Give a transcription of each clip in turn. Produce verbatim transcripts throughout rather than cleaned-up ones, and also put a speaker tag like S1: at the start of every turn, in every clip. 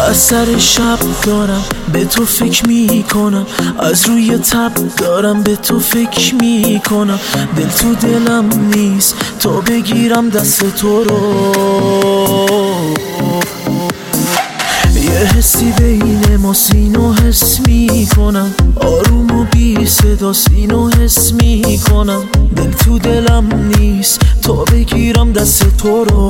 S1: از سر شب دارم به تو فکر می کنم، از روی تب دارم به تو فکر می کنم. دل تو دلم نیست تا بگیرم دست تو رو. یه حسی بین ما سینو حس می کنم، آروم و بی صدا سینو حس می کنم. دل تو دلم نیست تا بگیرم دست تو رو.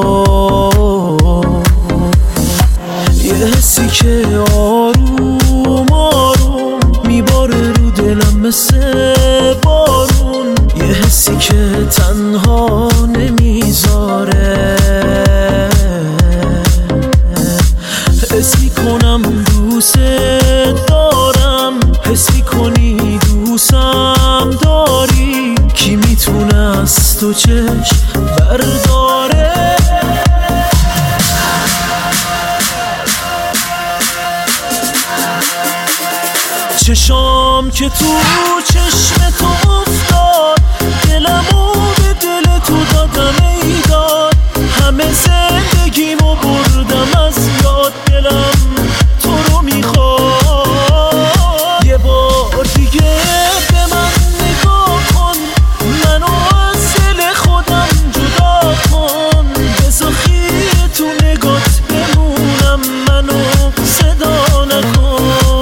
S1: یه حسی که آروم آروم میباره رو دلم مثل بارون. یه حسی که تنها نمیذاره. حس میکنم دوست دارم، حس میکنی دوستم داری. کی میتونه از تو چشم برداره؟ چشام که تو چشم تو افتاد، دلمو به دل تو دادم ای داد. همه زندگیمو بردم از یاد، دلم تو رو میخواد. یه بار دیگه به من نگاه کن، منو از دل خودم جدا کن. بذار خیره تو نگات بمونم، منو صدا نکن.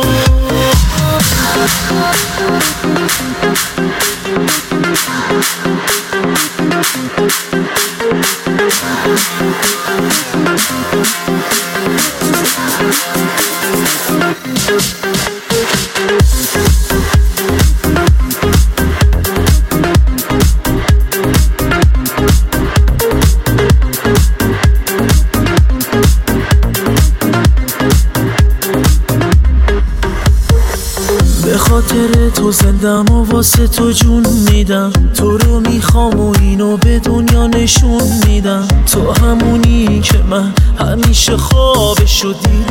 S1: به خاطر تو زندم و واسه تو جون میدم. تو رو میخوام و اینو به دنیا نشون میدم. تو همونی که من همیشه خوابشو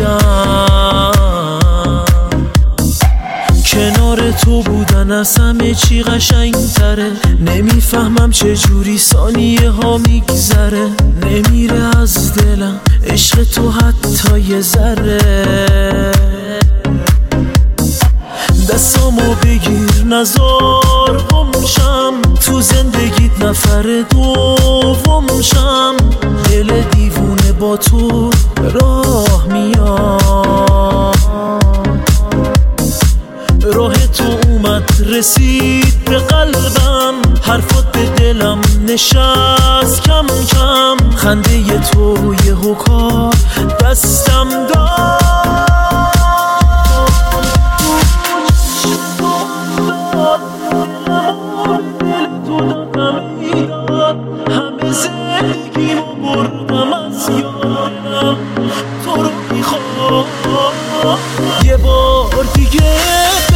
S1: دیدم. کنار تو بودن از همه چی قشنگ تره. نمیفهمم چجوری ثانیه ها میگذره. نمیره از دلم عشق تو حتی یه ذره. دستامو بگیر نزار گمشم، تو زندگیت نفر دومشم. دل دیوونه با تو راه میاد. راه تو اومد رسید به قلبم، حرفات به دلم نشست کم کم. خنده تو یه هوکار دستم داد. همه زندگیمو بردم از یادم، تو رو میخوام. یه بار دیگه